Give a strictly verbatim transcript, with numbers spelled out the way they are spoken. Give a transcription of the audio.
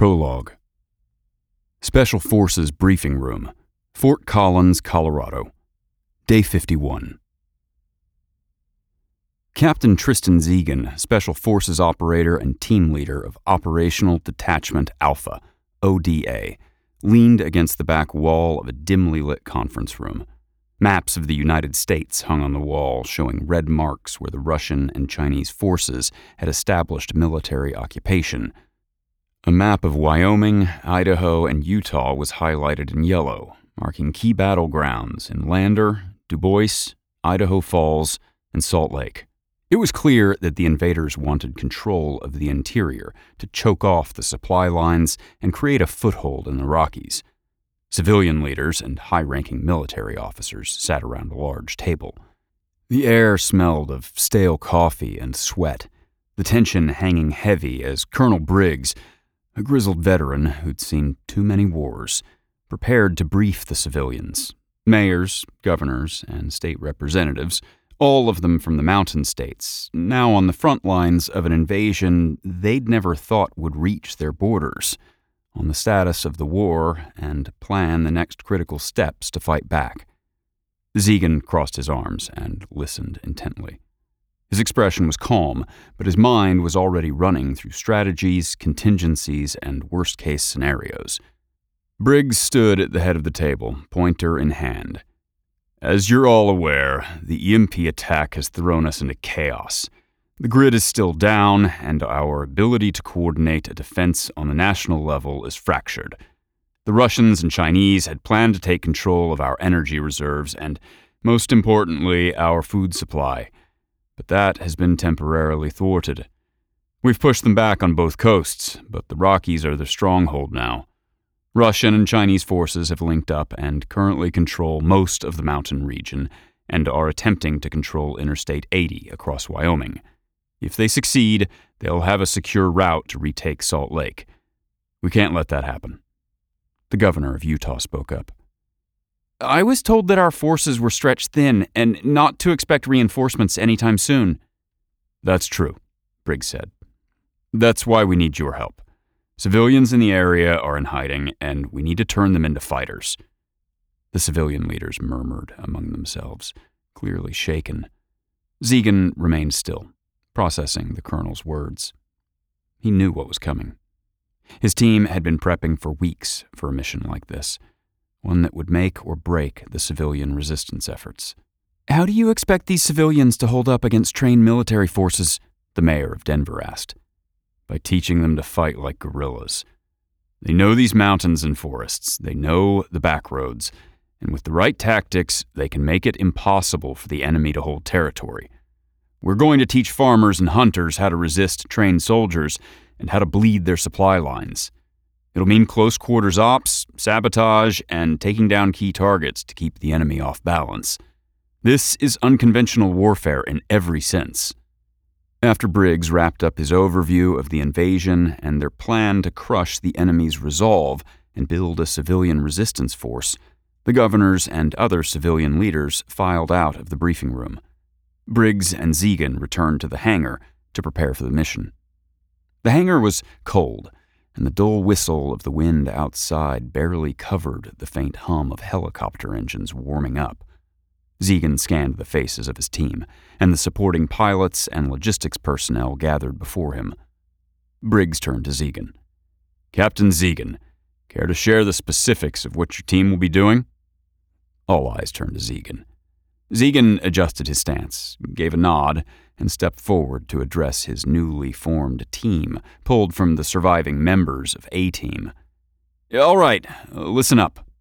Prologue. Special Forces Briefing Room, Fort Collins, Colorado. Day fifty-one. Captain Tristan Zegan, Special Forces Operator and Team Leader of Operational Detachment Alpha, O D A, leaned against the back wall of a dimly lit conference room. Maps of the United States hung on the wall, showing red marks where the Russian and Chinese forces had established military occupation. A map of Wyoming, Idaho, and Utah was highlighted in yellow, marking key battlegrounds in Lander, Du Bois, Idaho Falls, and Salt Lake. It was clear that the invaders wanted control of the interior to choke off the supply lines and create a foothold in the Rockies. Civilian leaders and high-ranking military officers sat around a large table. The air smelled of stale coffee and sweat, the tension hanging heavy as Colonel Briggs, a grizzled veteran who'd seen too many wars, prepared to brief the civilians. Mayors, governors, and state representatives, all of them from the mountain states, now on the front lines of an invasion they'd never thought would reach their borders, on the status of the war and plan the next critical steps to fight back. Zegan crossed his arms and listened intently. His expression was calm, but his mind was already running through strategies, contingencies, and worst-case scenarios. Briggs stood at the head of the table, pointer in hand. As you're all aware, the E M P attack has thrown us into chaos. The grid is still down, and our ability to coordinate a defense on the national level is fractured. The Russians and Chinese had planned to take control of our energy reserves and, most importantly, our food supply. But that has been temporarily thwarted. We've pushed them back on both coasts, but the Rockies are their stronghold now. Russian and Chinese forces have linked up and currently control most of the mountain region and are attempting to control Interstate eighty across Wyoming. If they succeed, they'll have a secure route to retake Salt Lake. We can't let that happen. The governor of Utah spoke up. I was told that our forces were stretched thin and not to expect reinforcements anytime soon. That's true, Briggs said. That's why we need your help. Civilians in the area are in hiding, and we need to turn them into fighters. The civilian leaders murmured among themselves, clearly shaken. Zegan remained still, processing the colonel's words. He knew what was coming. His team had been prepping for weeks for a mission like this, one that would make or break the civilian resistance efforts. How do you expect these civilians to hold up against trained military forces? The mayor of Denver asked. By teaching them to fight like guerrillas. They know these mountains and forests, they know the back roads, and with the right tactics, they can make it impossible for the enemy to hold territory. We're going to teach farmers and hunters how to resist trained soldiers and how to bleed their supply lines. It'll mean close quarters ops, sabotage, and taking down key targets to keep the enemy off balance. This is unconventional warfare in every sense. After Briggs wrapped up his overview of the invasion and their plan to crush the enemy's resolve and build a civilian resistance force, the governors and other civilian leaders filed out of the briefing room. Briggs and Zegan returned to the hangar to prepare for the mission. The hangar was cold, and the dull whistle of the wind outside barely covered the faint hum of helicopter engines warming up. Zegan scanned the faces of his team, and the supporting pilots and logistics personnel gathered before him. Briggs turned to Zegan. Captain Zegan, care to share the specifics of what your team will be doing? All eyes turned to Zegan. Zegan adjusted his stance, gave a nod, and stepped forward to address his newly formed team, pulled from the surviving members of A-Team. All right, listen up.